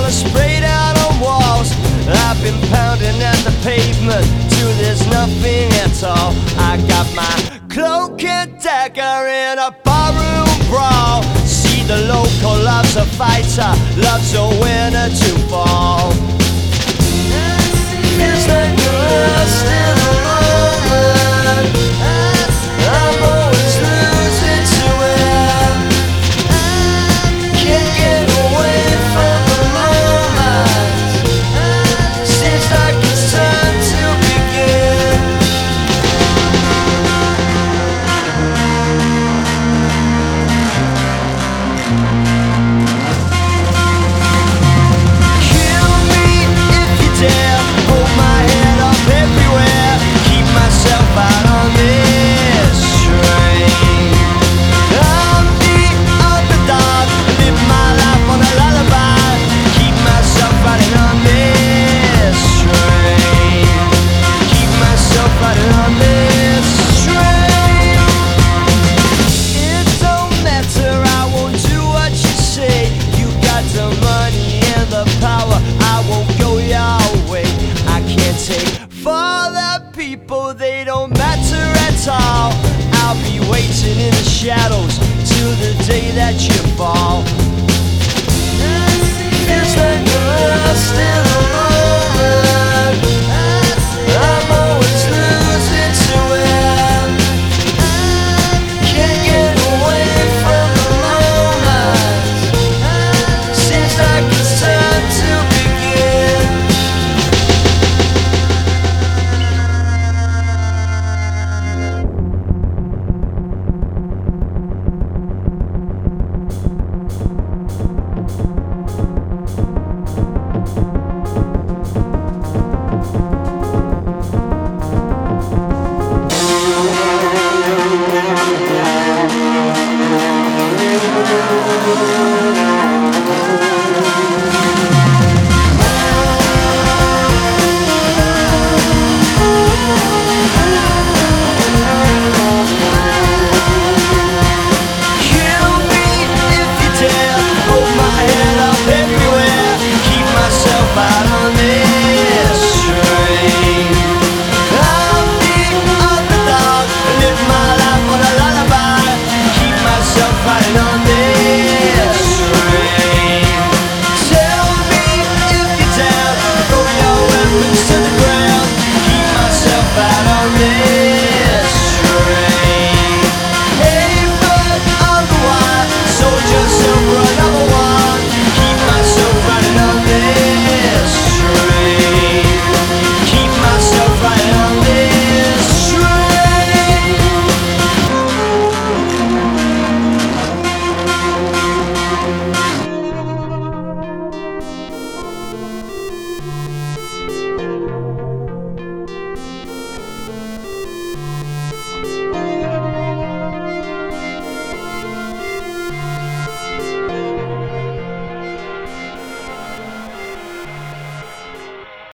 color sprayed out on walls. I've been pounding at the pavement till there's nothing at all. I got my cloak and dagger in a barroom brawl. See, the local loves a fighter, loves a winner to fall. Feels like you're lost in a moment. I'm always losing to it. Can't get away from the moment. Seems like it's time to begin. Kill me if you dare. Hold my head up everywhere. Keep myself out on this train. I'm the underdog. Live my life on a lullaby. Keep myself riding on this train. Keep myself riding on this train. It don't matter, I won't do what you say. You got the money and the power, I won't go your way. I can't take for the people, they don't matter at all. I'll be waiting in the shadows till the day that you fall. Feels like you're lost in a moment. I'm always losing to it. Can't get away from the moment. Seems like it's time to begin.